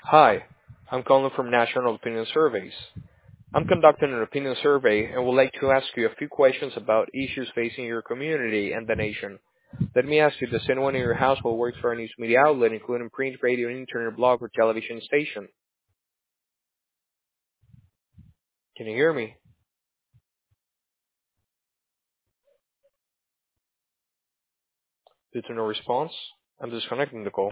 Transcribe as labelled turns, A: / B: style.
A: Hi, I'm calling from National Opinion Surveys. I'm conducting an opinion survey and would like to ask you a few questions about issues facing your community and the nation. Let me ask you, does anyone in your household work for a news media outlet, including print, radio, internet, blog, or television station? Can you hear me? Due to no response, I'm disconnecting the call.